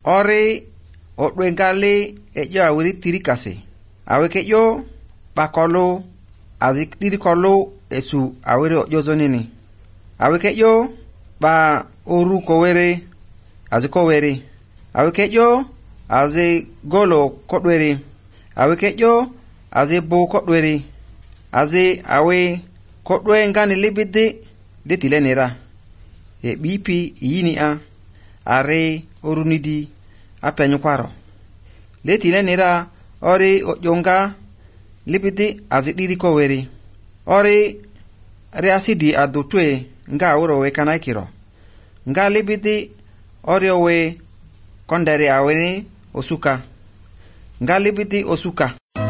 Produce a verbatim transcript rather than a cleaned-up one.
ore odwe gale ejo awiri tirikase aweke yo bakolo azik diri kolo esu awiri ojo zonini aweke yo ba oru kowere aziko were aweke yo aze golo kodwere aweke yo aze bo kodwere aze awe kodwe ngani libide detile nera e bipi yini a are orunidi apenyu kwaro letile nera ore ojonga libide azidiri ko were ore re asidi adotwe nga woro we kanakiro nga libide ore we kondere awene osuka nga libide osuka